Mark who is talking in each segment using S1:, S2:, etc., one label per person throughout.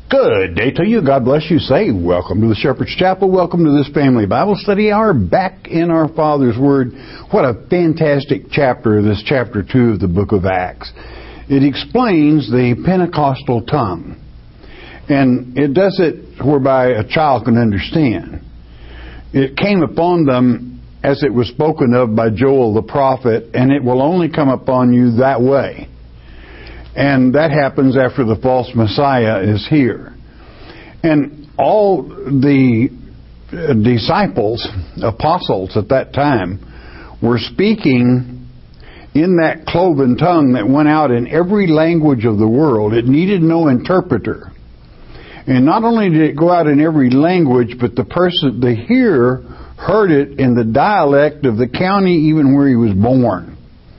S1: Good day to you. God bless you. Say, welcome to the Shepherd's Chapel. Welcome to this family Bible study hour back in our Father's Word. What a fantastic chapter, this chapter 2 of the book of Acts. It explains the Pentecostal tongue. And it does it whereby a child can understand. It came upon them as it was spoken of by Joel the prophet, and it will only come upon you that way. And that happens after the false Messiah is here. And all the disciples, apostles at that time, were speaking in that cloven tongue that went out in every language of the world. It needed no interpreter. And not only did it go out in every language, but the hearer heard it in the dialect of the county even where he was born.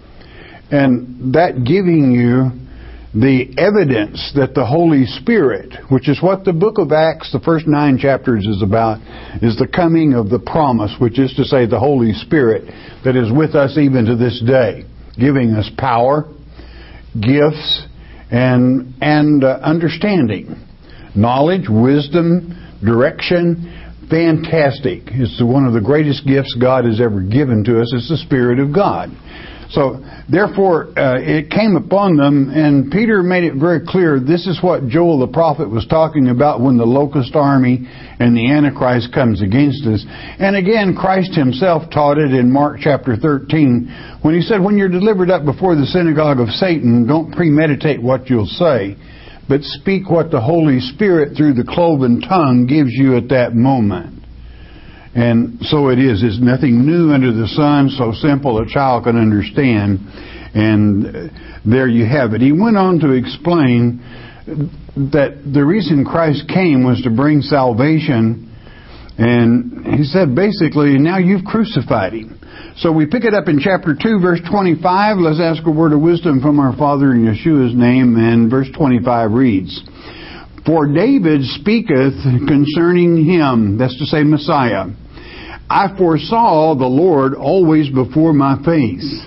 S1: And that giving you the evidence that the Holy Spirit, which is what the book of Acts, the first 9 chapters is about, is the coming of the promise, which is to say the Holy Spirit that is with us even to this day, giving us power, gifts, and understanding, knowledge, wisdom, direction. Fantastic. It's one of the greatest gifts God has ever given to us. It's the Spirit of God. So, therefore, it came upon them, and Peter made it very clear this is what Joel the prophet was talking about when the locust army and the Antichrist comes against us. And again, Christ himself taught it in Mark chapter 13, when he said, when you're delivered up before the synagogue of Satan, don't premeditate what you'll say, but speak what the Holy Spirit through the cloven tongue gives you at that moment. And so it is. It's nothing new under the sun, so simple a child can understand. And there you have it. He went on to explain that the reason Christ came was to bring salvation. And he said, basically, now you've crucified him. So we pick it up in chapter 2, verse 25. Let's ask a word of wisdom from our Father in Yeshua's name. And verse 25 reads, For David speaketh concerning him, that's to say Messiah, I foresaw the Lord always before my face.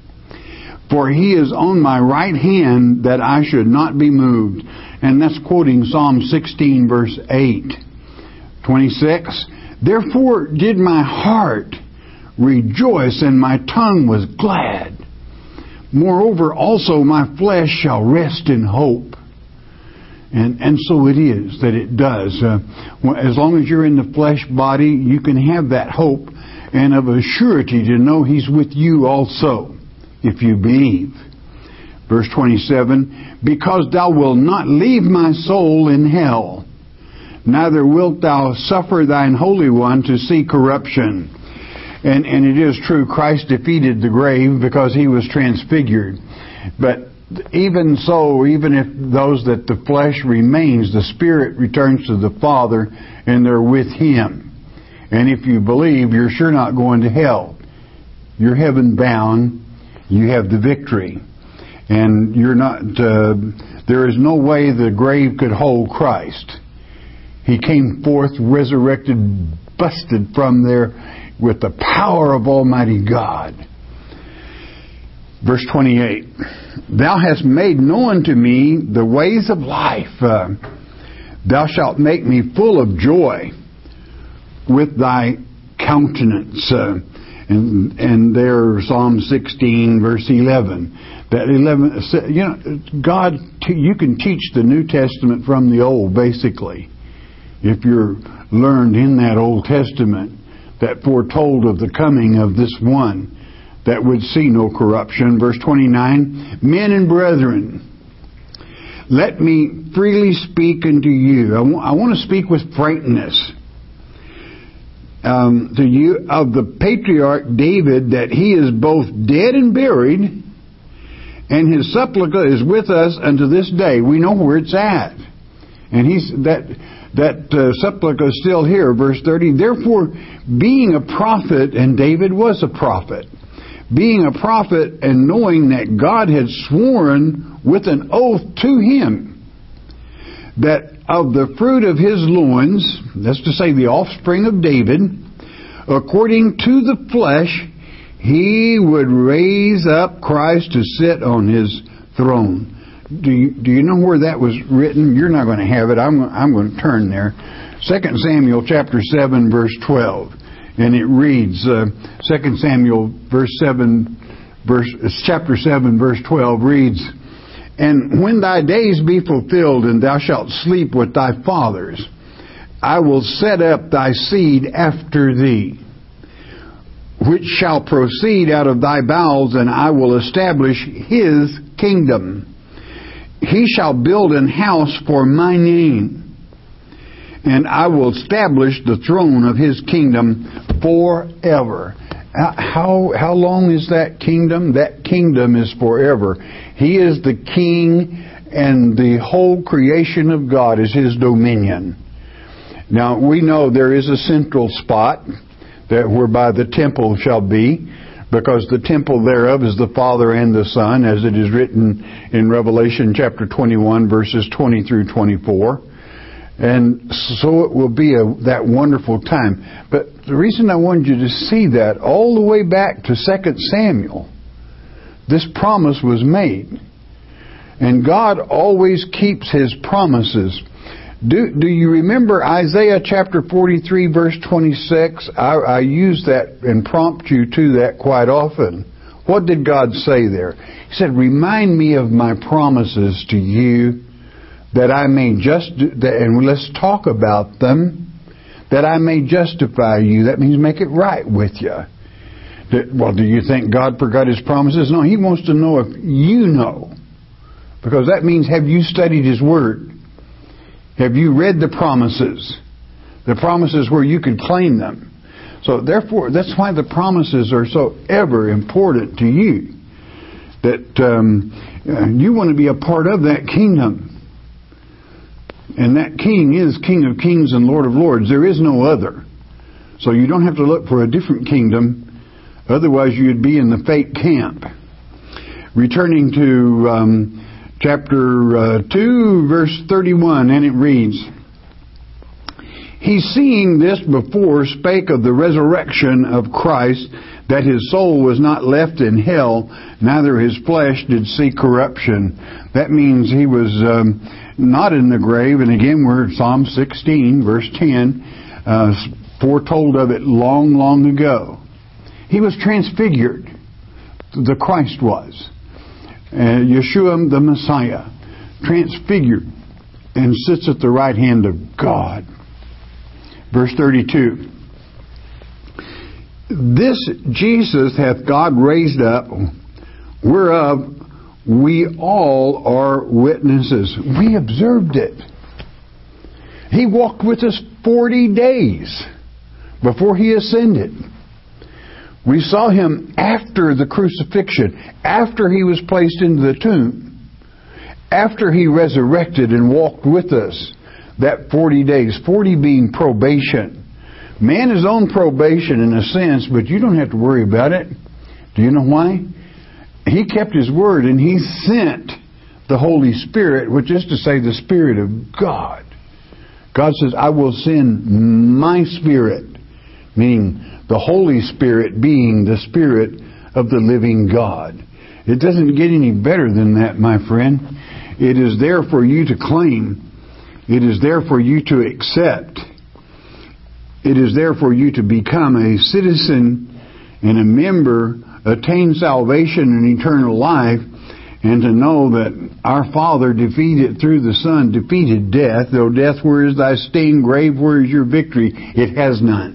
S1: For he is on my right hand that I should not be moved. And that's quoting Psalm 16 verse 8. 26. Therefore did my heart rejoice and my tongue was glad. Moreover also my flesh shall rest in hope. And so it is that it does. As long as you're in the flesh body, you can have that hope and of a surety to know He's with you also, if you believe. Verse 27, Because thou wilt not leave my soul in hell, neither wilt thou suffer thine Holy One to see corruption. And it is true, Christ defeated the grave because He was transfigured. But even so, even if those that the flesh remains, the Spirit returns to the Father and they're with Him. And if you believe, you're sure not going to hell. You're heaven bound. You have the victory. And you're not, there is no way the grave could hold Christ. He came forth resurrected, busted from there with the power of Almighty God. Verse 28, Thou hast made known to me the ways of life. Thou shalt make me full of joy with thy countenance. And there, Psalm 16, verse 11. That 11, God, you can teach the New Testament from the Old, basically. If you're learned in that Old Testament that foretold of the coming of this one that would see no corruption. Verse 29, Men and brethren, let me freely speak unto you. I want to speak with frankness to you of the patriarch David, that he is both dead and buried, and his sepulchre is with us unto this day. We know where it's at. And that sepulchre is still here. Verse 30, Therefore, being a prophet, and David was a prophet, being a prophet and knowing that God had sworn with an oath to him that of the fruit of his loins, that's to say the offspring of David, according to the flesh, he would raise up Christ to sit on his throne. Do you know where that was written? You're not going to have it. I'm going to turn there. 2 Samuel chapter 7, verse 12. And it reads, 2 Samuel chapter 7, verse 12 reads, "And when thy days be fulfilled, and thou shalt sleep with thy fathers, I will set up thy seed after thee, which shall proceed out of thy bowels, and I will establish his kingdom. He shall build an house for my name, and I will establish the throne of his kingdom forever." How long is that kingdom? That kingdom is forever. He is the king, and the whole creation of God is his dominion. Now, we know there is a central spot that whereby the temple shall be, because the temple thereof is the Father and the Son, as it is written in Revelation chapter 21, verses 20 through 24. And so it will be that wonderful time. But the reason I wanted you to see that, all the way back to 2 Samuel, this promise was made. And God always keeps his promises. Do you remember Isaiah chapter 43, verse 26? I use that and prompt you to that quite often. What did God say there? He said, "Remind me of my promises to you, that I may and let's talk about them, that I may justify you." That means make it right with you. Well, do you think God forgot his promises? No, he wants to know if you know. Because that means, have you studied his word? Have you read the promises? The promises where you can claim them. So therefore, that's why the promises are so ever important to you. That you want to be a part of that kingdom. And that king is King of Kings and Lord of Lords. There is no other. So you don't have to look for a different kingdom. Otherwise you'd be in the fake camp. Returning to chapter 2, verse 31, and it reads, "He, seeing this before, spake of the resurrection of Christ, that his soul was not left in hell, neither his flesh did see corruption." That means he was not in the grave. And again, we're in Psalm 16, verse 10, foretold of it long, long ago. He was transfigured. The Christ was. Yeshua the Messiah, transfigured, and sits at the right hand of God. Verse 32. "This Jesus hath God raised up, whereof we all are witnesses." We observed it. He walked with us 40 days before he ascended. We saw him after the crucifixion, after he was placed into the tomb, after he resurrected and walked with us that 40 days, 40 being probation. Man is on probation in a sense, but you don't have to worry about it. Do you know why? He kept his word, and he sent the Holy Spirit, which is to say the Spirit of God. God says, "I will send my Spirit," meaning the Holy Spirit being the Spirit of the living God. It doesn't get any better than that, my friend. It is there for you to claim. It is there for you to accept. It is there for you to become a citizen and a member, attain salvation and eternal life, and to know that our Father defeated through the Son, defeated death. Though death, where is thy sting? Grave, where is your victory? It has none.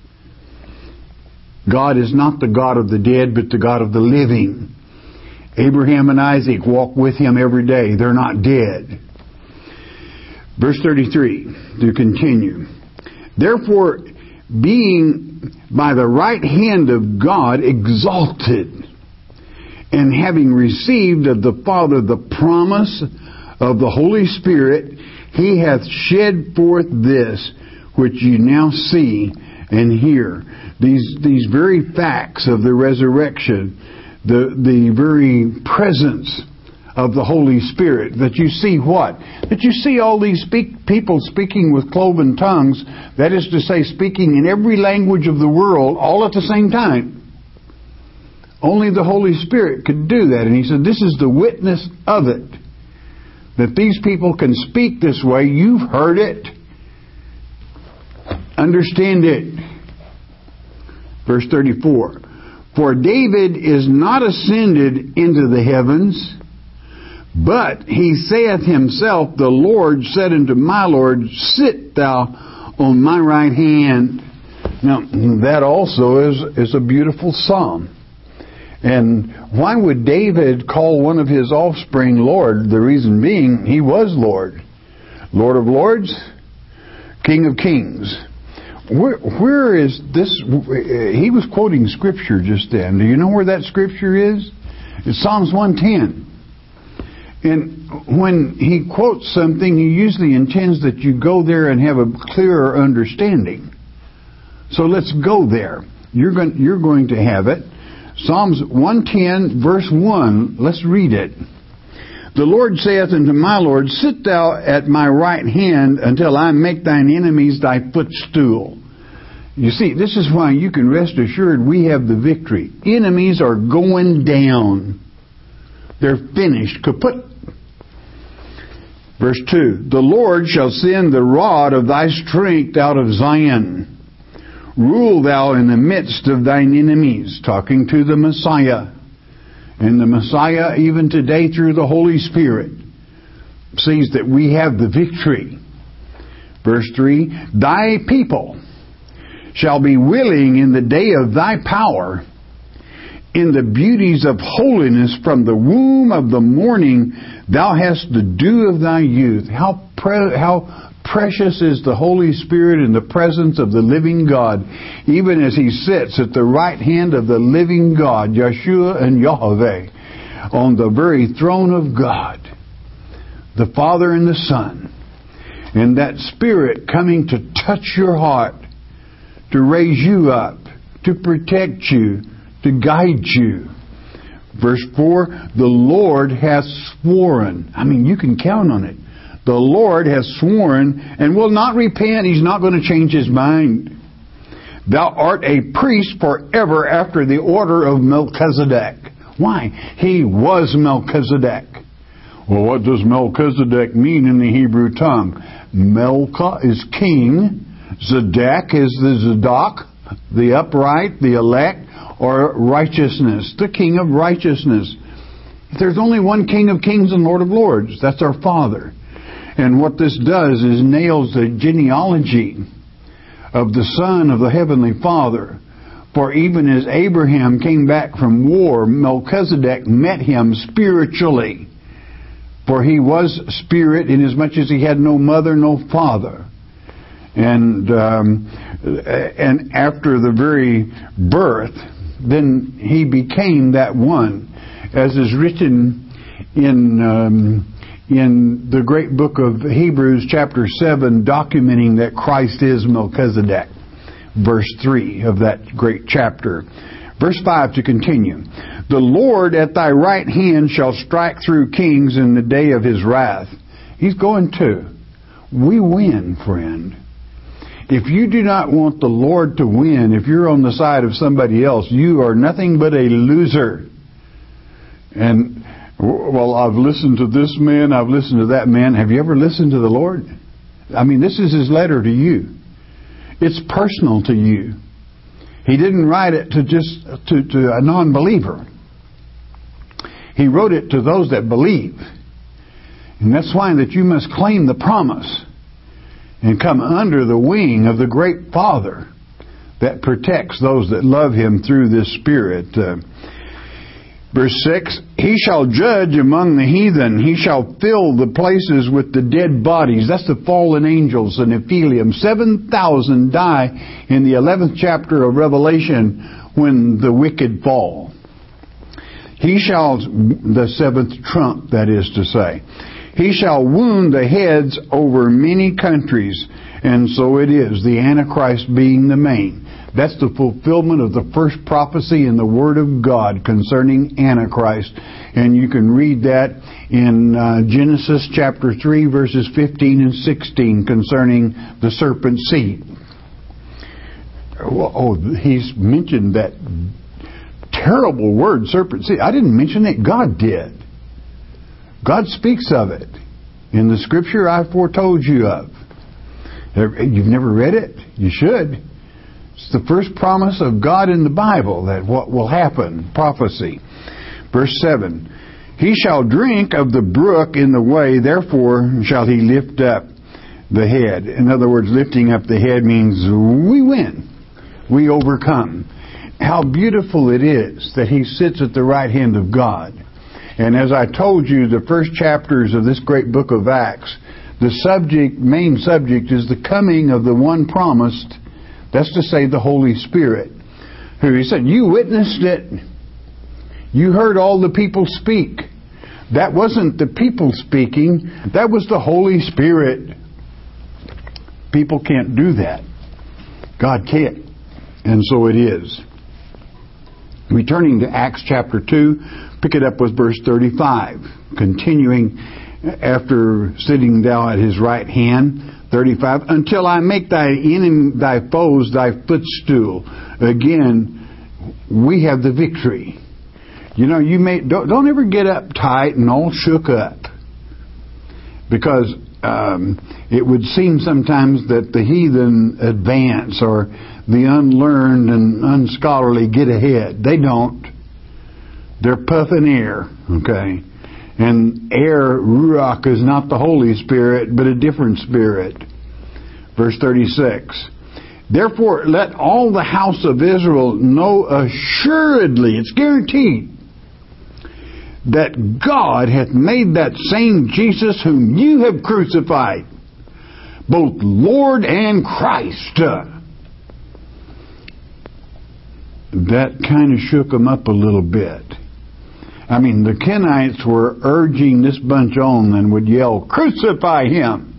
S1: God is not the God of the dead, but the God of the living. Abraham and Isaac walk with him every day. They're not dead. Verse 33, to continue. "Therefore, being by the right hand of God exalted, and having received of the Father the promise of the Holy Spirit, he hath shed forth this which you now see and hear." These very facts of the resurrection, the very presence of the Holy Spirit, that you see what? That you see all these people speaking with cloven tongues, that is to say, speaking in every language of the world, all at the same time. Only the Holy Spirit could do that. And he said, this is the witness of it. that these people can speak this way. You've heard it. Understand it. Verse 34. For David is not ascended into the heavens, but he saith himself, the Lord said unto my Lord, sit thou on my right hand. Now, that also is a beautiful psalm. And why would David call one of his offspring Lord? The reason being, he was Lord. Lord of lords, King of kings. Where is this? He was quoting Scripture just then. Do you know where that Scripture is? It's Psalms 110. And when he quotes something, he usually intends that you go there and have a clearer understanding. So let's go there. You're going to have it. Psalms 110, verse 1. Let's read it. The Lord saith unto my Lord, sit thou at my right hand until I make thine enemies thy footstool. You see, this is why you can rest assured we have the victory. Enemies are going down. They're finished, kaput. Verse 2, the Lord shall send the rod of thy strength out of Zion. Rule thou in the midst of thine enemies, talking to the Messiah. And the Messiah, even today through the Holy Spirit, sees that we have the victory. Verse 3, thy people shall be willing in the day of thy power, in the beauties of holiness from the womb of the morning, thou hast the dew of thy youth. How precious is the Holy Spirit in the presence of the living God, even as He sits at the right hand of the living God, Yeshua and Yahweh, on the very throne of God, the Father and the Son. And that Spirit coming to touch your heart, to raise you up, to protect you, to guide you. Verse 4, the Lord hath sworn. I mean, you can count on it. The Lord has sworn and will not repent. He's not going to change His mind. Thou art a priest forever after the order of Melchizedek. Why? He was Melchizedek. Well, what does Melchizedek mean in the Hebrew tongue? Melcha is king. Zedek is the Zadok, the upright, the elect, or righteousness, the King of righteousness. There's only one King of kings and Lord of lords. That's our Father. And what this does is nails the genealogy of the Son of the Heavenly Father. For even as Abraham came back from war, Melchizedek met him spiritually. For he was spirit inasmuch as he had no mother, no father. And after the very birth, then he became that one, as is written in the great book of Hebrews, chapter 7, documenting that Christ is Melchizedek. Verse 3 of that great chapter. Verse 5 to continue. The Lord at thy right hand shall strike through kings in the day of His wrath. He's going to. We win, friend. If you do not want the Lord to win, if you're on the side of somebody else, you are nothing but a loser. And, well, I've listened to this man, I've listened to that man. Have you ever listened to the Lord? I mean, this is His letter to you. It's personal to you. He didn't write it to just to a non-believer. He wrote it to those that believe. And that's why that you must claim the promise and come under the wing of the great Father that protects those that love Him through this Spirit. Verse 6, He shall judge among the heathen. He shall fill the places with the dead bodies. That's the fallen angels and Nephilim. 7,000 die in the 11th chapter of Revelation when the wicked fall. He shall, the seventh trump, that is to say. He shall wound the heads over many countries. And so it is, the Antichrist being the main. That's the fulfillment of the first prophecy in the Word of God concerning Antichrist. And you can read that in Genesis chapter 3, verses 15 and 16 concerning the serpent seed. Oh, he's mentioned that terrible word, serpent seed. I didn't mention it. God did. God speaks of it. in the Scripture I foretold you of. You've never read it? You should. It's the first promise of God in the Bible that what will happen, prophecy. Verse 7, He shall drink of the brook in the way, therefore shall he lift up the head. In other words, lifting up the head means we win. We overcome. How beautiful it is that He sits at the right hand of God. And as I told you, the first chapters of this great book of Acts, the main subject is the coming of the one promised, that's to say the Holy Spirit, who He said, you witnessed it. You heard all the people speak. That wasn't the people speaking. That was the Holy Spirit. People can't do that. God can't. And so it is. Returning to Acts chapter 2, pick it up with verse 35. Continuing after sitting thou at His right hand, 35, until I make thy foes thy footstool. Again, we have the victory. You know, don't ever get uptight and all shook up, because it would seem sometimes that the heathen advance or the unlearned and unscholarly get ahead. They don't. They're puffing air, okay? And air, ruach, is not the Holy Spirit, but a different spirit. Verse 36. Therefore, let all the house of Israel know assuredly, it's guaranteed, that God hath made that same Jesus whom you have crucified, both Lord and Christ. That kind of shook them up a little bit. I mean, the Kenites were urging this bunch on and would yell, crucify Him.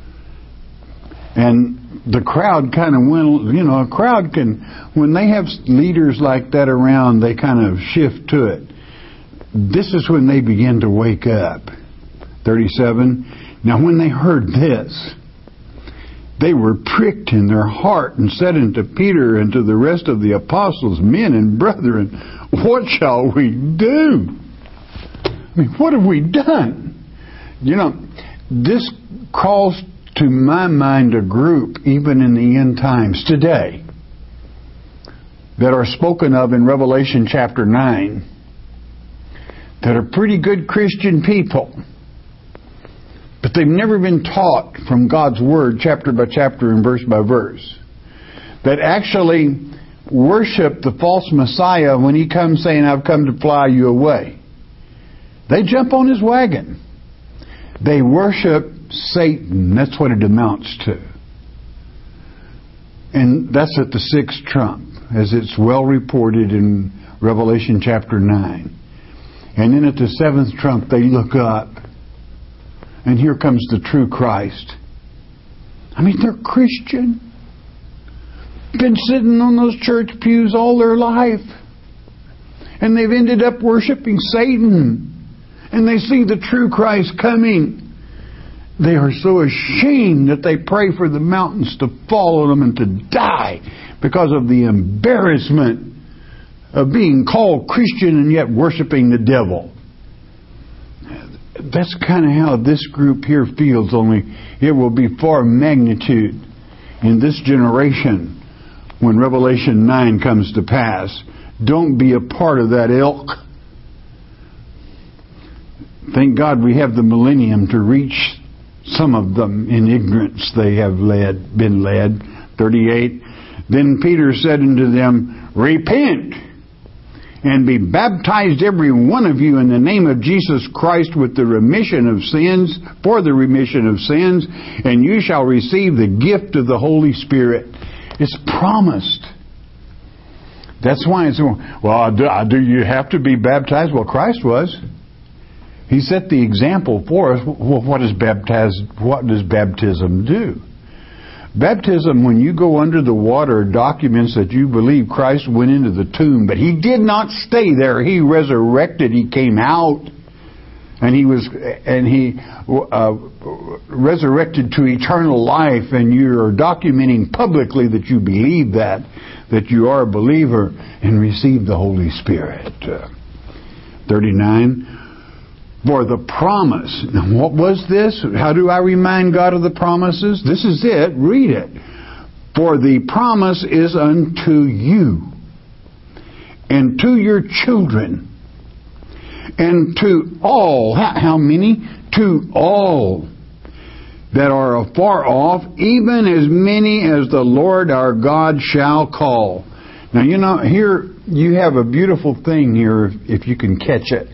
S1: And the crowd kind of went, a crowd can, when they have leaders like that around, they kind of shift to it. This is when they begin to wake up. 37. Now when they heard this, they were pricked in their heart and said unto Peter and to the rest of the apostles, men and brethren, what shall we do? I mean, what have we done? This calls to my mind a group, even in the end times today, that are spoken of in Revelation chapter 9, that are pretty good Christian people, but they've never been taught from God's Word chapter by chapter and verse by verse, that actually worship the false Messiah when He comes saying, I've come to fly you away. They jump on His wagon. They worship Satan. That's what it amounts to. And that's at the sixth trump, as it's well reported in Revelation chapter 9. And then at the seventh trump, they look up, and here comes the true Christ. I mean, they're Christian. Been sitting on those church pews all their life. And they've ended up worshiping Satan. And they see the true Christ coming. They are so ashamed that they pray for the mountains to fall on them and to die because of the embarrassment of being called Christian and yet worshiping the devil. That's kind of how this group here feels, only it will be far magnitude in this generation when Revelation 9 comes to pass. Don't be a part of that ilk. Thank God we have the millennium to reach some of them in ignorance they have been led. 38. Then Peter said unto them, repent and be baptized every one of you in the name of Jesus Christ with the remission of sins, for the remission of sins, and you shall receive the gift of the Holy Spirit. It's promised. That's why it's, well, do you have to be baptized? Well, Christ was. He set the example for us. Well, what does baptism do? Baptism, when you go under the water, documents that you believe Christ went into the tomb, but He did not stay there. He resurrected. He came out, and He resurrected to eternal life. And you are documenting publicly that you believe that you are a believer, and receive the Holy Spirit. 39. For the promise. Now, what was this? How do I remind God of the promises? This is it. Read it. For the promise is unto you, and to your children, and to all. How many? To all that are afar off, even as many as the Lord our God shall call. Now, you know, here you have a beautiful thing here, if you can catch it.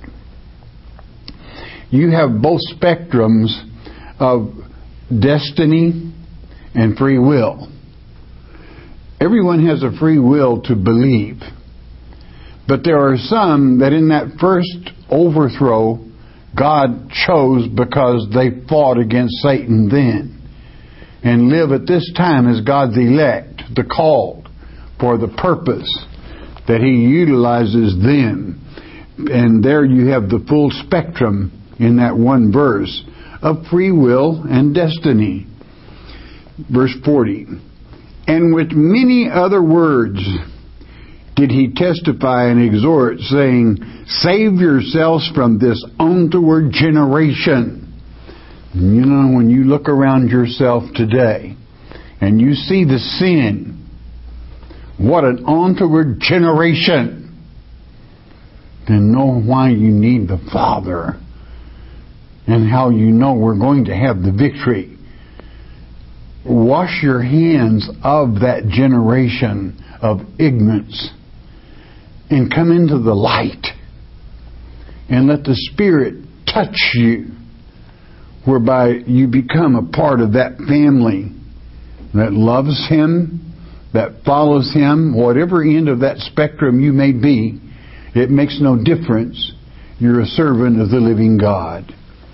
S1: You have both spectrums of destiny and free will. Everyone has a free will to believe. But there are some that in that first overthrow, God chose because they fought against Satan then. And live at this time as God's elect, the called, for the purpose that He utilizes them. And there you have the full spectrum in that one verse of free will and destiny. Verse 40. And with many other words did He testify and exhort, saying, save yourselves from this untoward generation. You know, when you look around yourself today and you see the sin, what an untoward generation, then know why you need the Father and how you know we're going to have the victory. Wash your hands of that generation of ignorance and come into the light and let the Spirit touch you, whereby you become a part of that family that loves Him, that follows Him. Whatever end of that spectrum you may be, it makes no difference. You're a servant of the living God.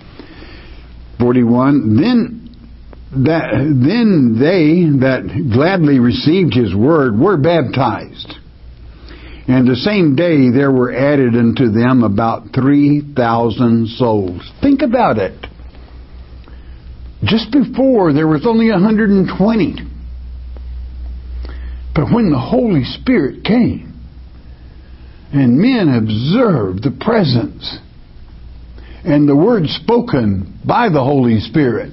S1: 41. Then they that gladly received His word were baptized. And the same day there were added unto them about 3,000 souls. Think about it. Just before there was only 120. But when the Holy Spirit came and men observed the presence and the word spoken by the Holy Spirit,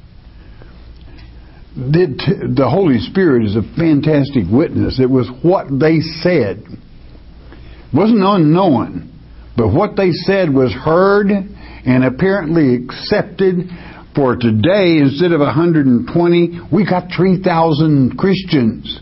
S1: the Holy Spirit is a fantastic witness. It was what they said. It wasn't unknown, but what they said was heard and apparently accepted. For today, instead of 120, we got 3,000 Christians.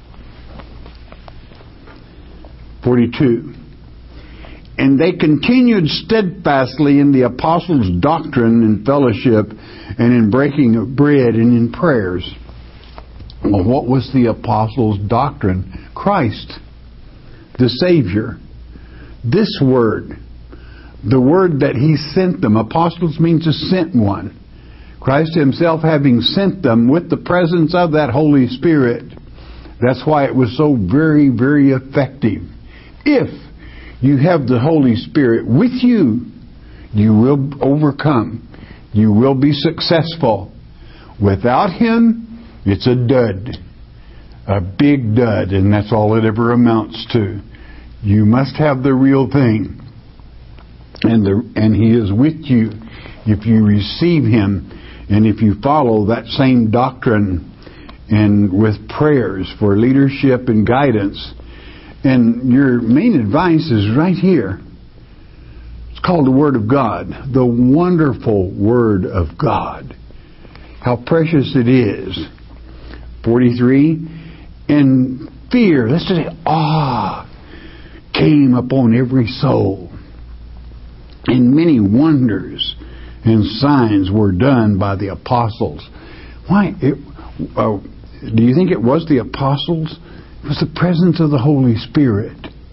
S1: 42. And they continued steadfastly in the apostles' doctrine and fellowship, and in breaking of bread and in prayers. Well, what was the apostles' doctrine? Christ, the Savior. This word, the word that He sent them. Apostles means a sent one. Christ Himself having sent them with the presence of that Holy Spirit. That's why it was so very, very effective. If you have the Holy Spirit with you, you will overcome. You will be successful. Without Him, it's a dud. A big dud, and that's all it ever amounts to. You must have the real thing. And He is with you if you receive Him and if you follow that same doctrine and with prayers for leadership and guidance. And your main advice is right here. It's called the Word of God. The wonderful Word of God. How precious it is. 43. And fear, let's just say awe, came upon every soul. And many wonders and signs were done by the apostles. Why? Do you think it was the apostles? It was the presence of the Holy Spirit.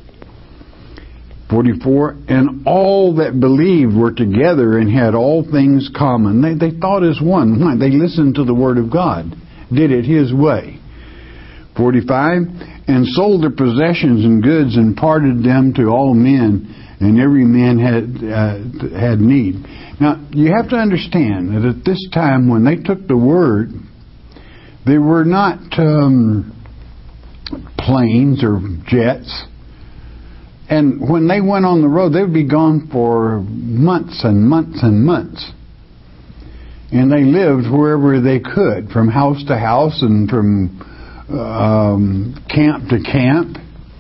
S1: 44. And all that believed were together and had all things common. They thought as one. Why? They listened to the Word of God. Did it His way. 45. And sold their possessions and goods and parted them to all men, and every man had need. Now, you have to understand that at this time when they took the Word, they were not planes or jets. And when they went on the road, they would be gone for months and months and months. And they lived wherever they could, from house to house and from camp to camp.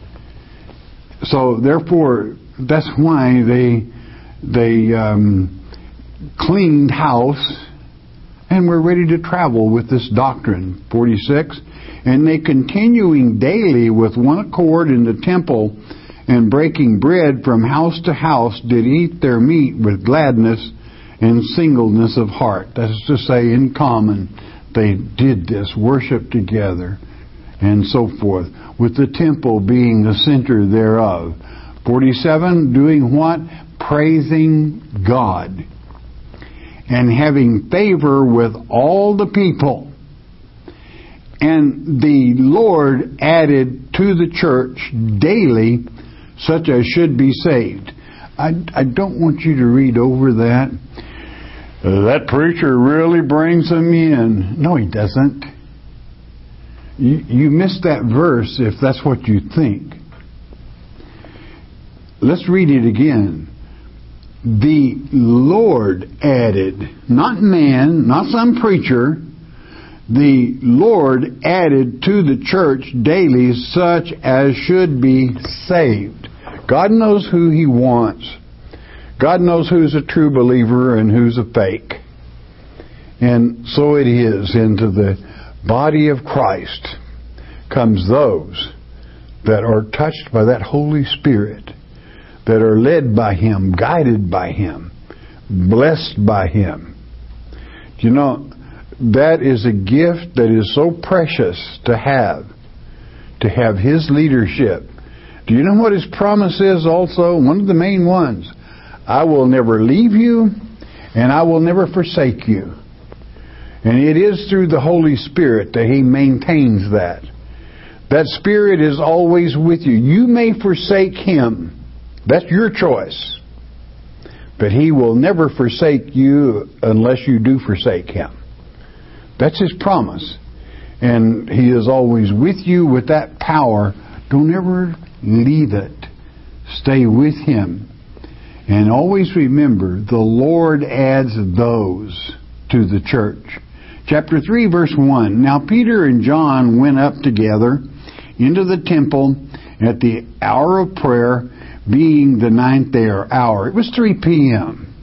S1: So therefore, that's why they cleaned house and were ready to travel with this doctrine. 46. And they continuing daily with one accord in the temple and breaking bread from house to house did eat their meat with gladness and singleness of heart. That is to say, in common, they did this, worship together, and so forth, with the temple being the center thereof. 47, doing what? Praising God, and having favor with all the people. And the Lord added to the church daily such as should be saved. I don't want you to read over that. That preacher really brings them in. No, he doesn't. You missed that verse if that's what you think. Let's read it again. The Lord added, not man, not some preacher. The Lord added to the church daily such as should be saved. God knows who He wants. God knows who's a true believer and who's a fake. And so it is. Into the body of Christ comes those that are touched by that Holy Spirit, that are led by Him, guided by Him, blessed by Him. You know, that is a gift that is so precious to have His leadership. Do you know what His promise is also? One of the main ones. I will never leave you, and I will never forsake you. And it is through the Holy Spirit that He maintains that. That Spirit is always with you. You may forsake Him. That's your choice. But He will never forsake you unless you do forsake Him. That's His promise. And He is always with you with that power. Don't ever leave it. Stay with Him. And always remember, the Lord adds those to the church. Chapter 3, verse 1. Now Peter and John went up together into the temple at the hour of prayer, being the 9th hour. It was 3 p.m.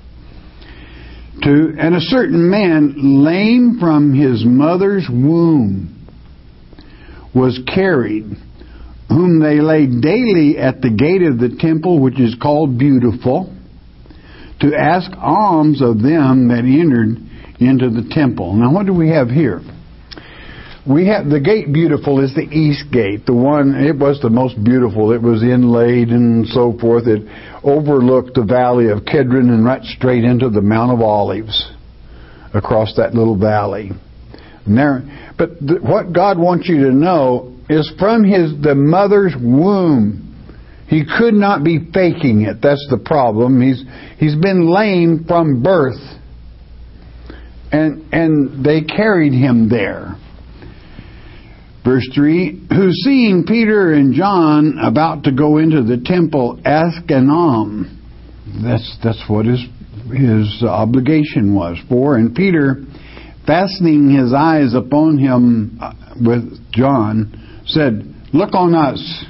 S1: And a certain man, lame from his mother's womb, was carried, whom they laid daily at the gate of the temple, which is called Beautiful, to ask alms of them that entered into the temple. Now what do we have here? We have the gate Beautiful is the east gate. The one, it was the most beautiful. It was inlaid and so forth. It overlooked the valley of Kidron and right straight into the Mount of Olives across that little valley. What God wants you to know is from the mother's womb. He could not be faking it. That's the problem. He's been lame from birth. And they carried him there. Verse 3, who seeing Peter and John about to go into the temple, asked an alms. That's what his obligation was for. And Peter, fastening his eyes upon him with John, said, look on us.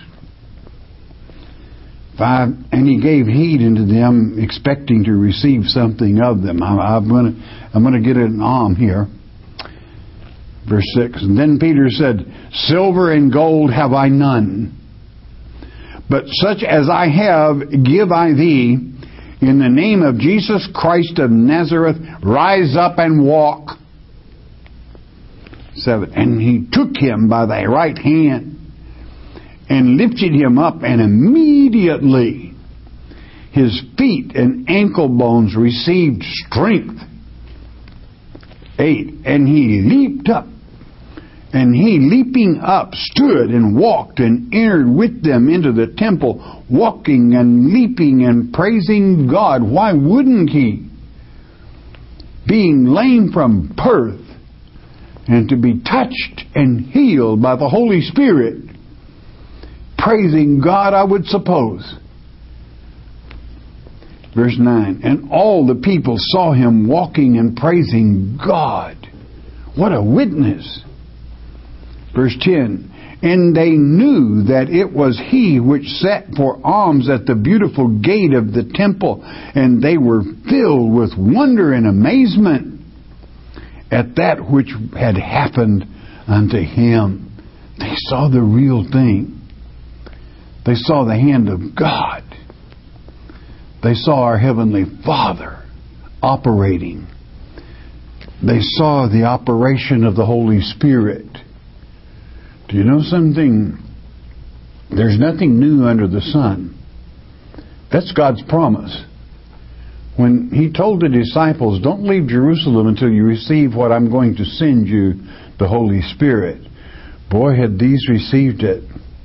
S1: 5, and he gave heed unto them, expecting to receive something of them. I'm going to get an alms here. Verse 6, and then Peter said, silver and gold have I none, but such as I have give I thee. In the name of Jesus Christ of Nazareth, rise up and walk. 7, and he took him by the right hand and lifted him up, and immediately his feet and ankle bones received strength. 8, and he leaped up, and he leaping up stood and walked and entered with them into the temple, walking and leaping and praising God. Why wouldn't he? Being lame from birth, and to be touched and healed by the Holy Spirit. praising God, I would suppose. Verse 9, and all the people saw him walking and praising God. What a witness. Verse 10, and they knew that it was he which sat for alms at the beautiful gate of the temple, and they were filled with wonder and amazement at that which had happened unto him. They saw the real thing. They saw the hand of God. They saw our Heavenly Father operating. They saw the operation of the Holy Spirit. Do you know something? There's nothing new under the sun. That's God's promise. When He told the disciples, don't leave Jerusalem until you receive what I'm going to send you, the Holy Spirit. Boy, had these received it.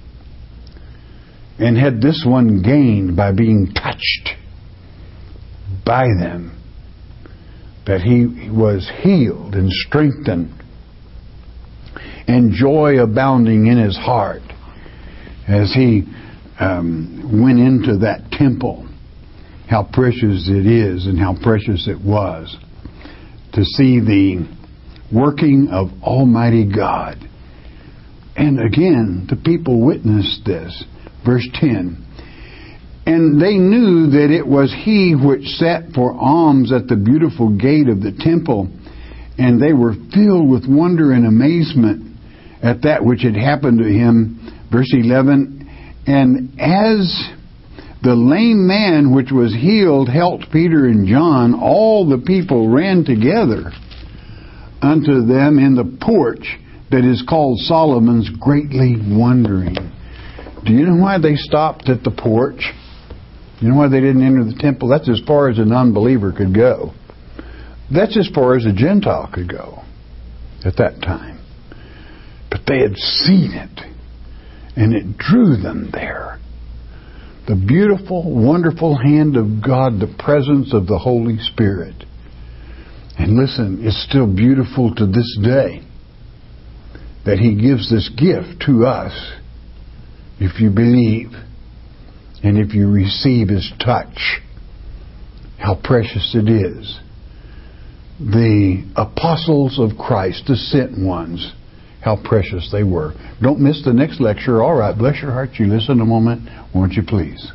S1: And had this one gained by being touched by them, that he was healed and strengthened, and joy abounding in his heart as he went into that temple. How precious it is and how precious it was to see the working of Almighty God. And again, the people witnessed this. Verse 10, and they knew that it was he which sat for alms at the beautiful gate of the temple, and they were filled with wonder and amazement at that which had happened to him. Verse 11, and as the lame man which was healed helped Peter and John, all the people ran together unto them in the porch that is called Solomon's, greatly wondering. Do you know why they stopped at the porch? You know why they didn't enter the temple? That's as far as an unbeliever could go. That's as far as a Gentile could go at that time. But they had seen it, and it drew them there. The beautiful, wonderful hand of God, the presence of the Holy Spirit. And listen, it's still beautiful to this day that He gives this gift to us if you believe and if you receive His touch. How precious it is. The apostles of Christ, the sent ones, how precious they were. Don't miss the next lecture. All right, bless your heart. You listen a moment, won't you please?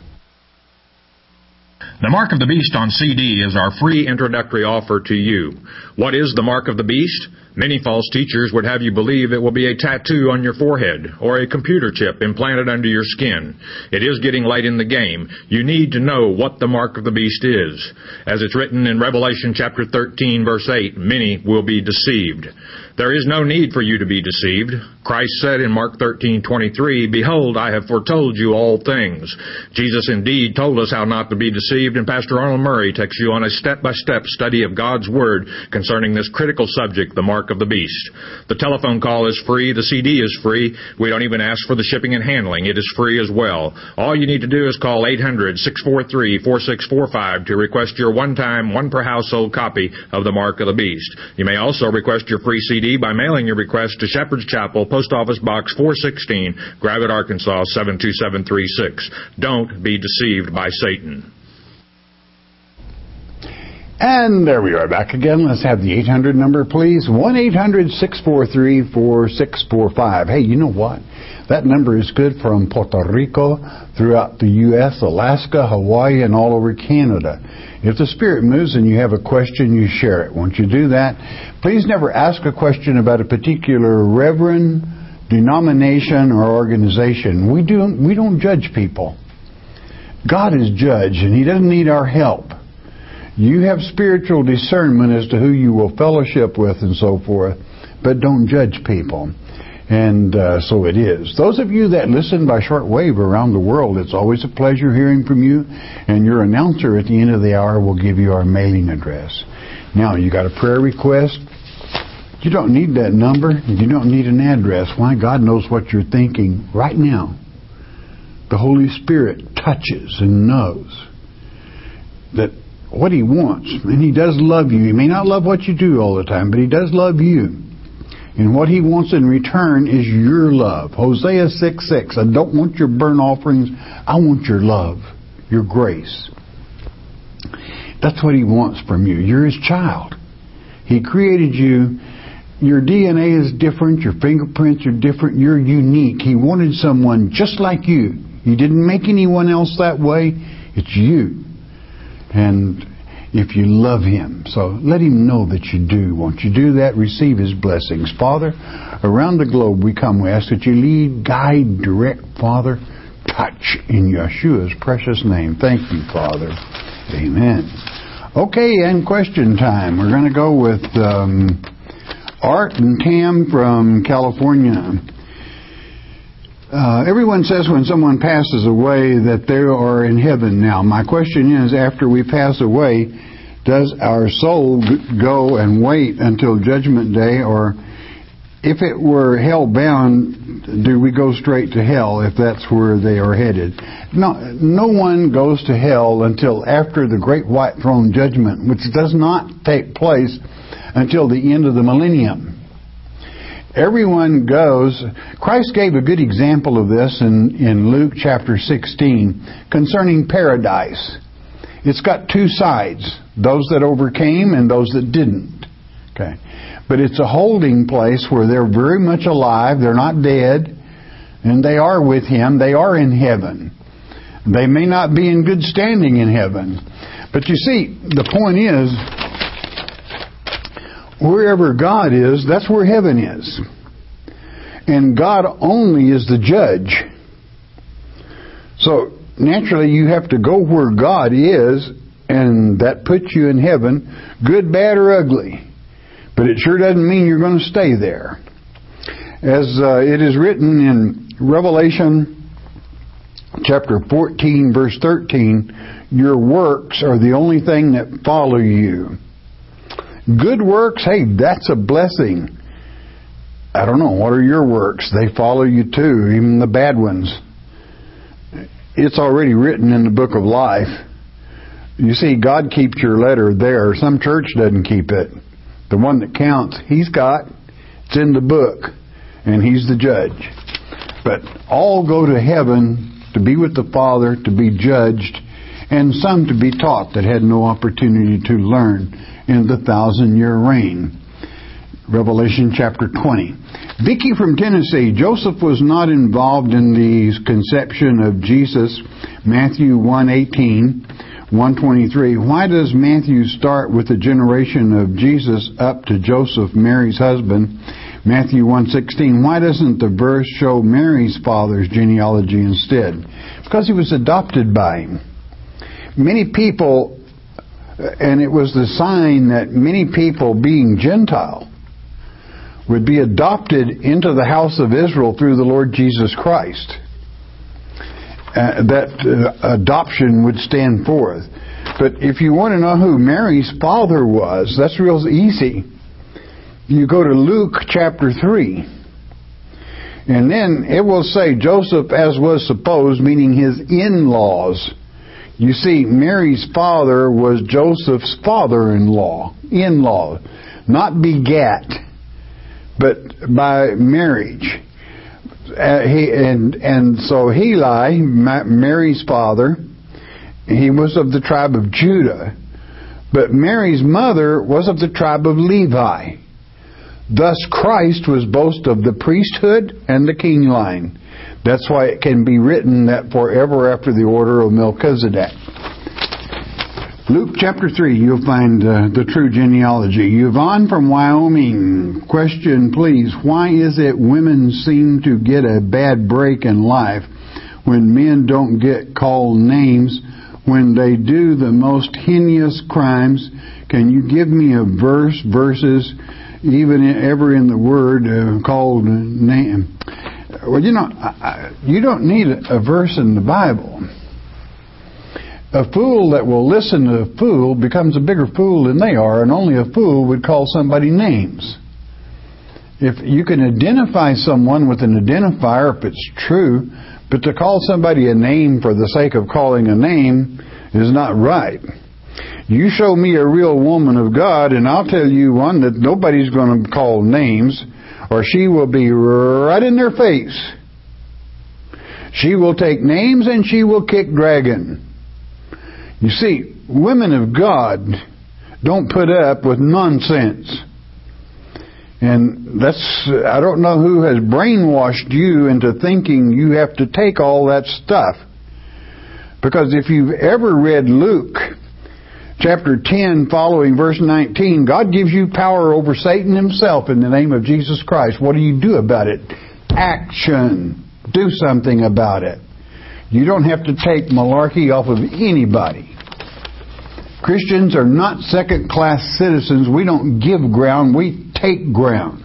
S2: The Mark of the Beast on CD is our free introductory offer to you. What is the Mark of the Beast? Many false teachers would have you believe it will be a tattoo on your forehead or a computer chip implanted under your skin. It is getting late in the game. You need to know what the Mark of the Beast is. As it's written in Revelation chapter 13, verse 8, many will be deceived. There is no need for you to be deceived. Christ said in Mark 13:23, behold, I have foretold you all things. Jesus indeed told us how not to be deceived, and Pastor Arnold Murray takes you on a step-by-step study of God's Word concerning this critical subject, the Mark of the Beast. The telephone call is free. The CD is free. We don't even ask for the shipping and handling. It is free as well. All you need to do is call 800-643-4645 to request your one-time, one-per-household copy of the Mark of the Beast. You may also request your free CD by mailing your request to Shepherd's Chapel, Post Office Box 416, Gravette, Arkansas 72736. Don't be deceived by Satan.
S1: And there we are back again. Let's have the 800 number, please. 1-800-643-4645. Hey, you know what? That number is good from Puerto Rico, throughout the U.S., Alaska, Hawaii, and all over Canada. If the Spirit moves and you have a question, you share it. Won't you do that? Please never ask a question about a particular reverend, denomination, or organization. We don't judge people. God is judge, and He doesn't need our help. You have spiritual discernment as to who you will fellowship with and so forth, but don't judge people. And so it is. Those of you that listen by shortwave around the world, it's always a pleasure hearing from you. And your announcer at the end of the hour will give you our mailing address. Now, you got a prayer request? You don't need that number. You don't need an address. Why? God knows what you're thinking right now. The Holy Spirit touches and knows that what He wants. And He does love you. He may not love what you do all the time, but He does love you. And what He wants in return is your love. Hosea 6:6. I don't want your burnt offerings. I want your love, your grace. That's what He wants from you. You're His child. He created you. Your DNA is different. Your fingerprints are different. You're unique. He wanted someone just like you. He didn't make anyone else that way. It's you. And if you love Him, so let Him know that you do. Won't you do that? Receive His blessings. Father, around the globe we come. We ask that you lead, guide, direct, Father. Touch in Yeshua's precious name. Thank you, Father. Amen. Okay, and question time. We're going to go with Art and Tam from California. Everyone says when someone passes away that they are in heaven now. My question is, after we pass away, does our soul go and wait until Judgment Day, or if it were hell-bound, do we go straight to hell if that's where they are headed? No one goes to hell until after the Great White Throne Judgment, which does not take place until the end of the millennium. Everyone goes. Christ gave a good example of this in Luke chapter 16 concerning paradise. It's got two sides, those that overcame and those that didn't. Okay. But it's a holding place where they're very much alive, they're not dead, and they are with Him, they are in heaven. They may not be in good standing in heaven. But you see, the point is, wherever God is, that's where heaven is. And God only is the judge. So, naturally, you have to go where God is, and that puts you in heaven, good, bad, or ugly. But it sure doesn't mean you're going to stay there. As it is written in Revelation chapter 14, verse 13, your works are the only thing that follow you. Good works, hey, that's a blessing. I don't know, what are your works? They follow you too, even the bad ones. It's already written in the book of life. You see, God keeps your letter there. Some church doesn't keep it. The one that counts, He's got. It's in the book. And He's the judge. But all go to heaven to be with the Father, to be judged, and some to be taught that had no opportunity to learn in the 1,000-year reign. Revelation chapter 20. Vicki from Tennessee. Joseph was not involved in the conception of Jesus. Matthew 1:18. 123. Why does Matthew start with the generation of Jesus up to Joseph, Mary's husband? Matthew 1:16. Why doesn't the verse show Mary's father's genealogy instead? Because he was adopted by him. Many people, and it was the sign that many people, being Gentile, would be adopted into the house of Israel through the Lord Jesus Christ. That adoption would stand forth. But if you want to know who Mary's father was, that's real easy. You go to Luke chapter 3. And then it will say Joseph as was supposed, meaning his in-laws. You see, Mary's father was Joseph's father-in-law. In-law. Not begat, but by marriage. So Heli, Mary's father, he was of the tribe of Judah. But Mary's mother was of the tribe of Levi. Thus Christ was both of the priesthood and the king line. That's why it can be written that forever after the order of Melchizedek. Luke chapter 3, you'll find the true genealogy. Yvonne from Wyoming. Question, please. Why is it women seem to get a bad break in life when men don't get called names when they do the most heinous crimes? Can you give me a verses, even ever in the Word, called name? Well, you don't need a verse in the Bible. A fool that will listen to a fool becomes a bigger fool than they are, and only a fool would call somebody names. If you can identify someone with an identifier, if it's true, but to call somebody a name for the sake of calling a name is not right. You show me a real woman of God, and I'll tell you one that nobody's going to call names, or she will be right in their face. She will take names and she will kick dragon. You see, women of God don't put up with nonsense. And I don't know who has brainwashed you into thinking you have to take all that stuff. Because if you've ever read Luke chapter 10 following verse 19, God gives you power over Satan himself in the name of Jesus Christ. What do you do about it? Action. Do something about it. You don't have to take malarkey off of anybody. Christians are not second-class citizens. We don't give ground, we take ground.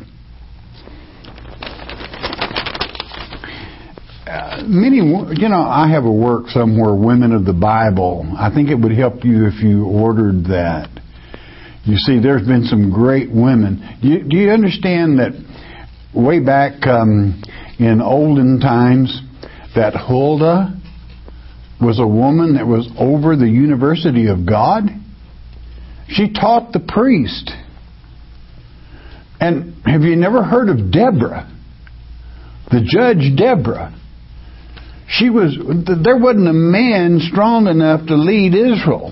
S1: I have a work somewhere, Women of the Bible. I think it would help you if you ordered that. You see, there's been some great women. Do you understand that way back in olden times, that Huldah was a woman that was over the University of God? She taught the priest. And have you never heard of Deborah? The judge Deborah. There wasn't a man strong enough to lead Israel.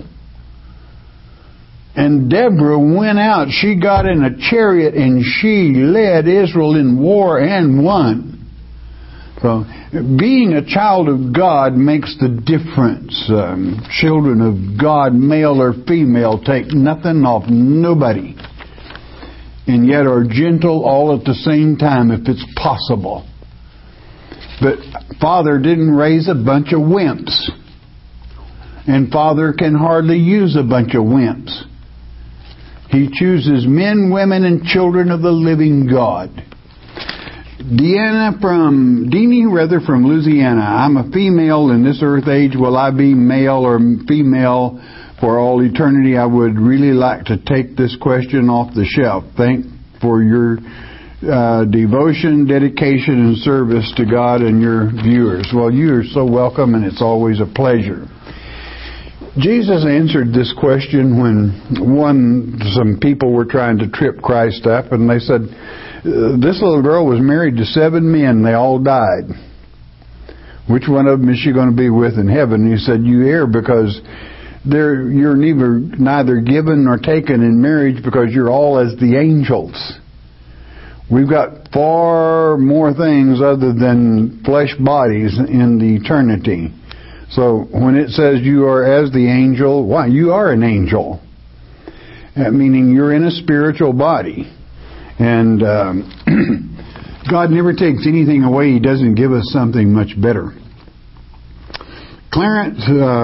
S1: And Deborah went out. She got in a chariot and she led Israel in war and won. So, being a child of God makes the difference. Children of God, male or female, take nothing off nobody. And yet are gentle all at the same time if it's possible. But Father didn't raise a bunch of wimps. And Father can hardly use a bunch of wimps. He chooses men, women, and children of the living God. Deanie from Louisiana. I'm a female in this earth age. Will I be male or female for all eternity? I would really like to take this question off the shelf. Thank for your devotion, dedication, and service to God and your viewers. Well, you are so welcome, and it's always a pleasure. Jesus answered this question when some people were trying to trip Christ up, and they said, this little girl was married to 7 men. They all died. Which one of them is she going to be with in heaven? And he said, you err because you're neither given nor taken in marriage because you're all as the angels. We've got far more things other than flesh bodies in the eternity. So when it says you are as the angel, why? You are an angel. Meaning you're in a spiritual body. And God never takes anything away. He doesn't give us something much better. Clarence,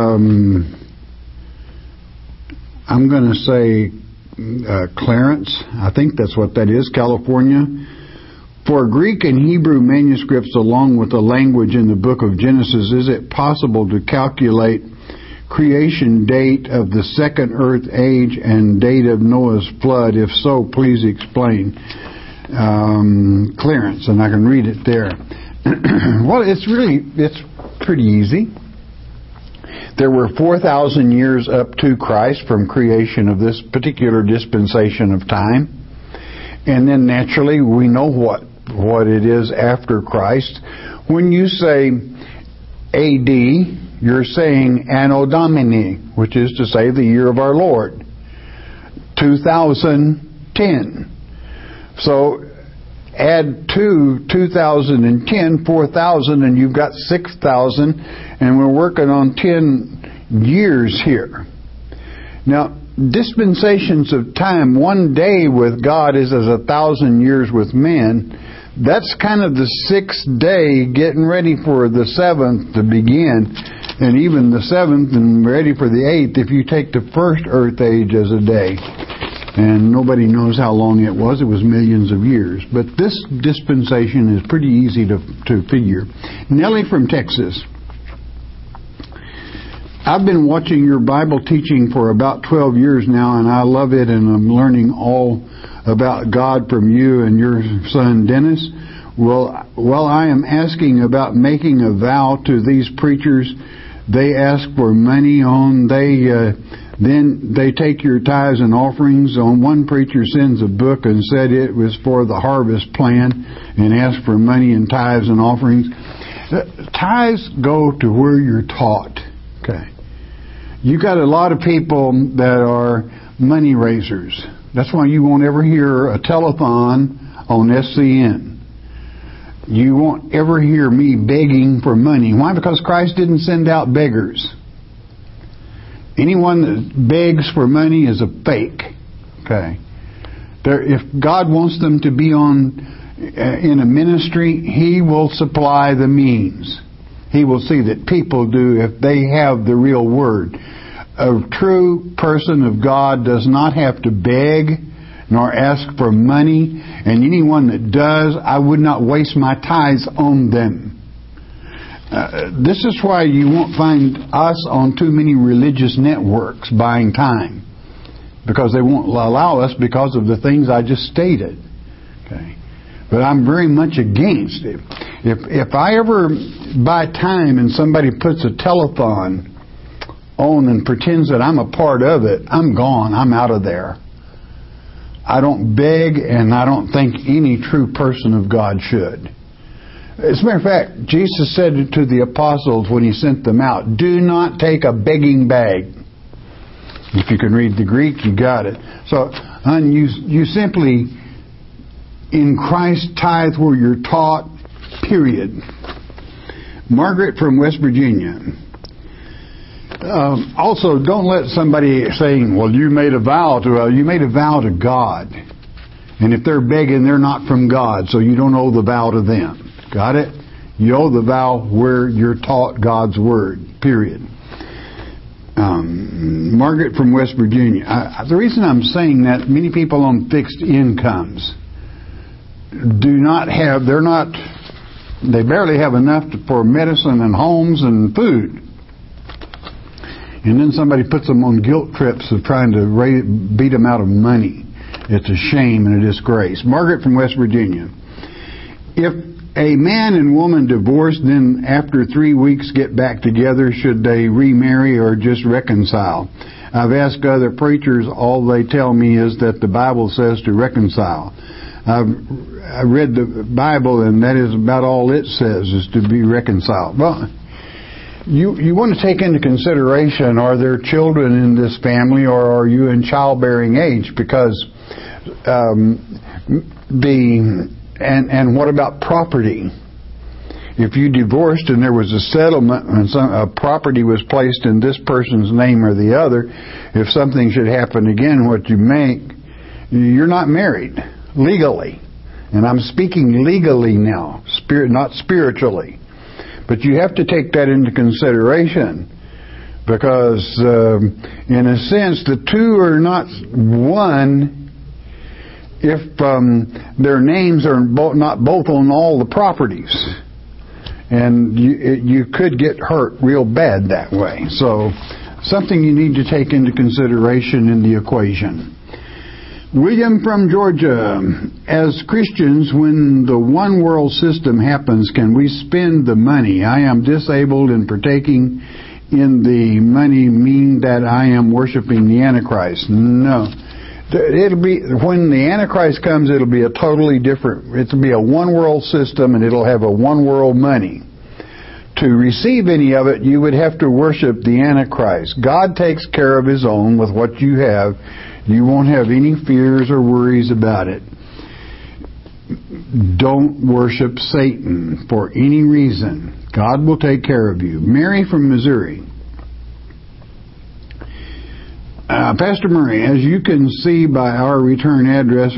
S1: I'm going to say Clarence, I think that's what that is, California. For Greek and Hebrew manuscripts along with the language in the book of Genesis, is it possible to calculate creation date of the second earth age and date of Noah's flood? If so, please explain. Clarence, and I can read it there. Well, it's pretty easy. There were 4,000 years up to Christ from creation of this particular dispensation of time. And then naturally we know what it is after Christ. When you say AD, you're saying Anno Domini, which is to say the year of our Lord, 2010. So add to 2010, 4,000, and you've got 6,000, and we're working on 10 years here. Now, dispensations of time, one day with God is as 1,000 years with men. That's kind of the 6th day, getting ready for the 7th to begin, and even the 7th and ready for the 8th if you take the first earth age as a day. And nobody knows how long it was. It was millions of years. But this dispensation is pretty easy to figure. Nellie from Texas. I've been watching your Bible teaching for about 12 years now, and I love it, and I'm learning all about God from you and your son Dennis. Well, I am asking about making a vow to these preachers They ask for money then they take your tithes and offerings. One preacher sends a book and said it was for the harvest plan and asked for money and tithes and offerings. Tithes go to where you're taught. Okay. You got a lot of people that are money raisers. That's why you won't ever hear a telethon on SCN. You won't ever hear me begging for money. Why? Because Christ didn't send out beggars. Anyone that begs for money is a fake. Okay. If God wants them to be in a ministry, He will supply the means. He will see that people do if they have the real word. A true person of God does not have to beg nor ask for money, and anyone that does, I would not waste my tithes on them. This is why you won't find us on too many religious networks buying time, because they won't allow us because of the things I just stated. Okay, but I'm very much against it. If I ever buy time and somebody puts a telethon on and pretends that I'm a part of it, I'm gone. I'm out of there. I don't beg, and I don't think any true person of God should. As a matter of fact, Jesus said to the apostles when He sent them out, do not take a begging bag. If you can read the Greek, you got it. So, you simply, in Christ, tithe where you're taught, period. Margaret from West Virginia. Also, don't let somebody saying, well, you made a vow to God. And if they're begging, they're not from God, so you don't owe the vow to them. Got it? You owe the vow where you're taught God's Word, period. Margaret from West Virginia. The reason I'm saying that, many people on fixed incomes they barely have enough for medicine and homes and food. And then somebody puts them on guilt trips of trying to beat them out of money. It's a shame and a disgrace. Margaret from West Virginia. If a man and woman divorce, then after 3 weeks get back together, should they remarry or just reconcile? I've asked other preachers, all they tell me is that the Bible says to reconcile. I read the Bible, and that is about all it says, is to be reconciled. Well, you want to take into consideration, are there children in this family, or are you in childbearing age? Because and what about property? If you divorced and there was a settlement and a property was placed in this person's name or the other, if something should happen again, what you make, you're not married legally. And I'm speaking legally now, not spiritually. But you have to take that into consideration, because in a sense the two are not one if their names are not both on all the properties. And you could get hurt real bad that way. So, something you need to take into consideration in the equation. William from Georgia. As Christians, when the one world system happens, can we spend the money? I am disabled, and partaking in the money mean that I am worshiping the Antichrist? No. It'll be, when the Antichrist comes, it'll be a totally different, it'll be a one world system, and it'll have a one world money. To receive any of it, you would have to worship the Antichrist. God takes care of His own with what you have. You won't have any fears or worries about it. Don't worship Satan for any reason. God will take care of you. Mary from Missouri. Pastor Murray, as you can see by our return address,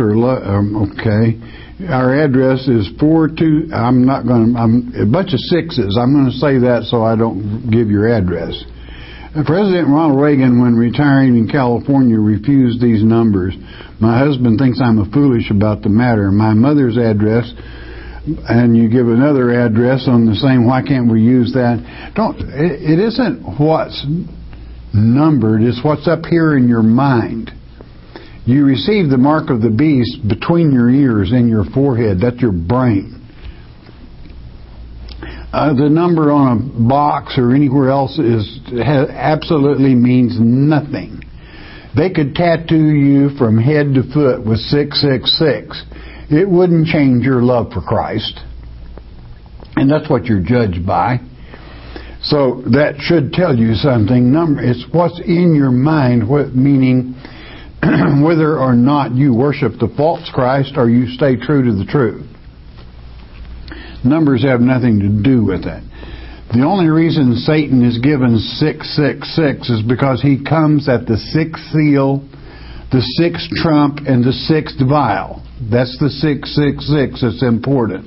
S1: our address is 42. I'm a bunch of sixes. I'm going to say that so I don't give your address. President Ronald Reagan, when retiring in California, refused these numbers. My husband thinks I'm foolish about the matter. My mother's address, and you give another address on the same. Why can't we use that? It isn't what's numbered, it's what's up here in your mind. You receive the mark of the beast between your ears and your forehead. That's your brain. The number on a box or anywhere else absolutely means nothing. They could tattoo you from head to foot with 666. It wouldn't change your love for Christ. And that's what you're judged by. So that should tell you something. It's what's in your mind, meaning whether or not you worship the false Christ or you stay true to the truth. Numbers have nothing to do with it. The only reason Satan is given 666 is because he comes at the sixth seal, the sixth trump, and the sixth vial. That's the 666 that's important.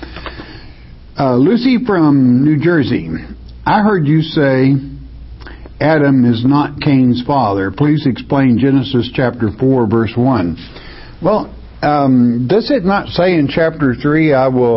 S1: Lucy from New Jersey, I heard you say Adam is not Cain's father. Please explain Genesis chapter 4, verse 1. Well, does it not say in chapter 3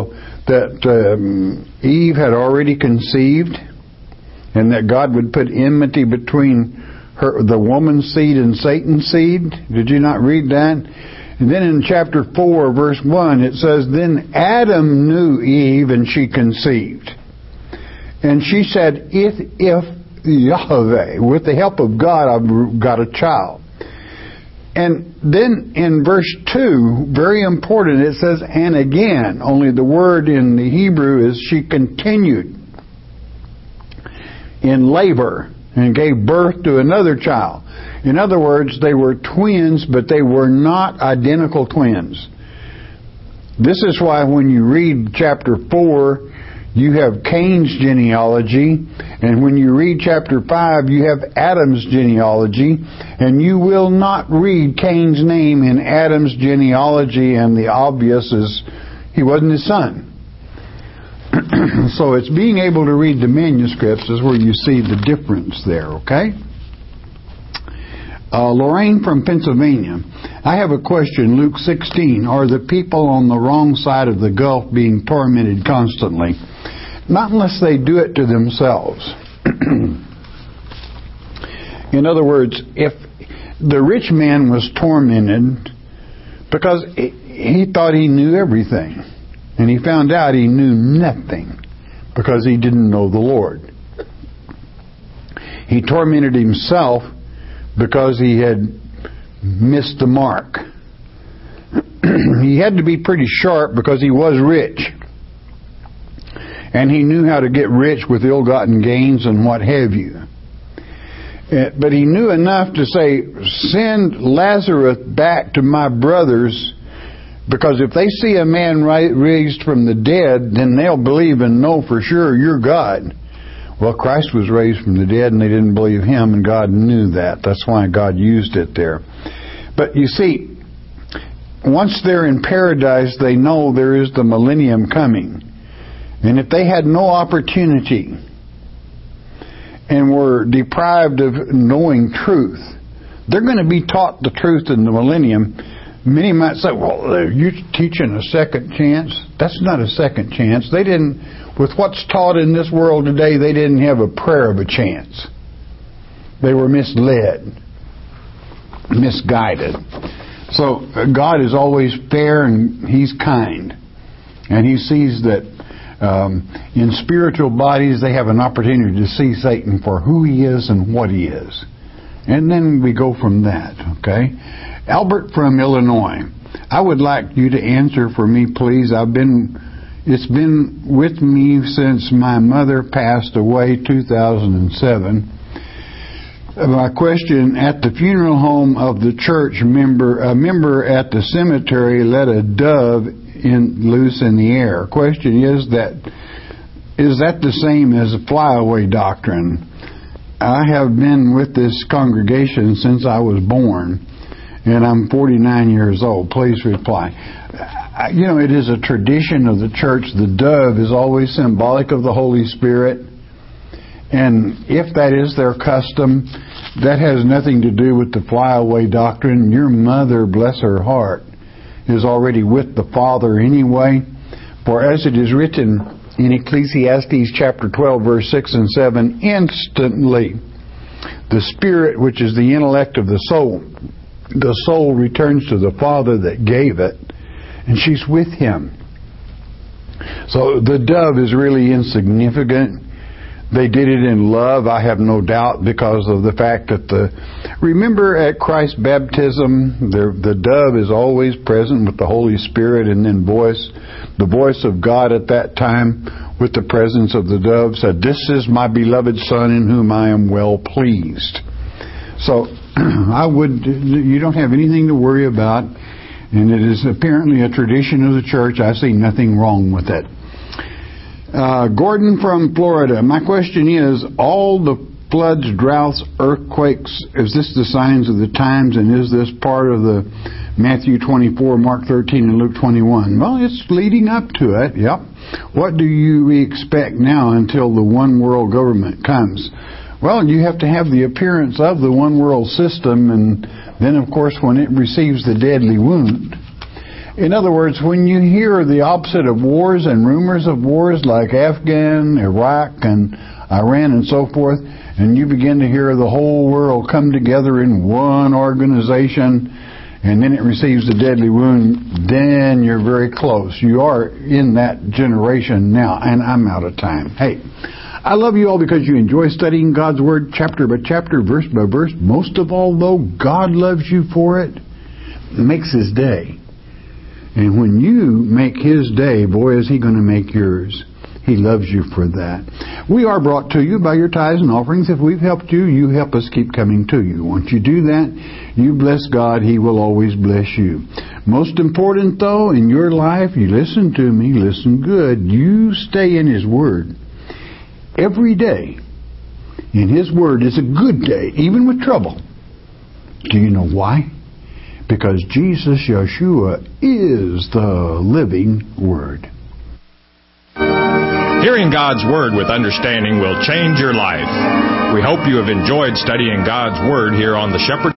S1: that Eve had already conceived and that God would put enmity between the woman's seed and Satan's seed? Did you not read that? And then in chapter 4, verse 1, it says, Then Adam knew Eve, and she conceived. And she said, If Yahweh, with the help of God, I've got a child. And then in verse 2, very important, it says, and again, only the word in the Hebrew is she continued in labor and gave birth to another child. In other words, they were twins, but they were not identical twins. This is why when you read chapter 4, you have Cain's genealogy, and when you read chapter 5, you have Adam's genealogy, and you will not read Cain's name in Adam's genealogy, and the obvious is he wasn't his son. So it's being able to read the manuscripts is where you see the difference there, okay? Lorraine from Pennsylvania. I have a question. Luke 16. Are the people on the wrong side of the gulf being tormented constantly? Not unless they do it to themselves. In other words, if the rich man was tormented because he thought he knew everything, and he found out he knew nothing because he didn't know the Lord. He tormented himself because he had missed the mark. He had to be pretty sharp because he was rich. And he knew how to get rich with ill-gotten gains and what have you. But he knew enough to say, send Lazarus back to my brothers, because if they see a man raised from the dead, then they'll believe and know for sure you're God. Well, Christ was raised from the dead and they didn't believe him, and God knew that. That's why God used it there. But you see, once they're in paradise, they know there is the millennium coming. And if they had no opportunity and were deprived of knowing truth, they're going to be taught the truth in the millennium. Many might say, well, are you teaching a second chance? That's not a second chance. They didn't, with what's taught in this world today, they didn't have a prayer of a chance. They were misled, misguided. So God is always fair and He's kind. And He sees that in spiritual bodies they have an opportunity to see Satan for who he is and what he is. And then we go from that, okay? Albert from Illinois. I would like you to answer for me, please. It's been with me since my mother passed away 2007. My question, at the funeral home of the church, a member at the cemetery let a dove loose in the air. Question is that the same as a flyaway doctrine? I have been with this congregation since I was born, and I'm 49 years old. Please reply. It is a tradition of the church. The dove is always symbolic of the Holy Spirit. And if that is their custom, that has nothing to do with the flyaway doctrine. Your mother, bless her heart, is already with the Father anyway. For as it is written in Ecclesiastes chapter 12, verse 6 and 7, instantly the Spirit, which is the intellect of the soul returns to the Father that gave it, and she's with Him. So the dove is really insignificant. They did it in love, I have no doubt, because of the fact that remember at Christ's baptism, the dove is always present with the Holy Spirit, and then the voice of God at that time with the presence of the dove said, "This is my beloved Son in whom I am well pleased." So you don't have anything to worry about, and it is apparently a tradition of the church. I see nothing wrong with it. Gordon from Florida. My question is, all the floods, droughts, earthquakes, is this the signs of the times, and is this part of the Matthew 24, Mark 13, and Luke 21? Well, it's leading up to it, yep. What do you expect now until the one world government comes? Well, you have to have the appearance of the one world system, and then, of course, when it receives the deadly wound. In other words, when you hear the opposite of wars and rumors of wars like Afghan, Iraq, and Iran and so forth, and you begin to hear the whole world come together in one organization, and then it receives the deadly wound, then you're very close. You are in that generation now, and I'm out of time. Hey, I love you all because you enjoy studying God's Word chapter by chapter, verse by verse. Most of all, though, God loves you for it. It makes His day. And when you make His day, boy, is He going to make yours. He loves you for that. We are brought to you by your tithes and offerings. If we've helped you, you help us keep coming to you. Once you do that, you bless God. He will always bless you. Most important, though, in your life, you listen to me, listen good. You stay in His Word. Every day in His Word is a good day, even with trouble. Do you know why? Because Jesus, Yeshua, is the living Word.
S2: Hearing God's Word with understanding will change your life. We hope you have enjoyed studying God's Word here on the Shepherd.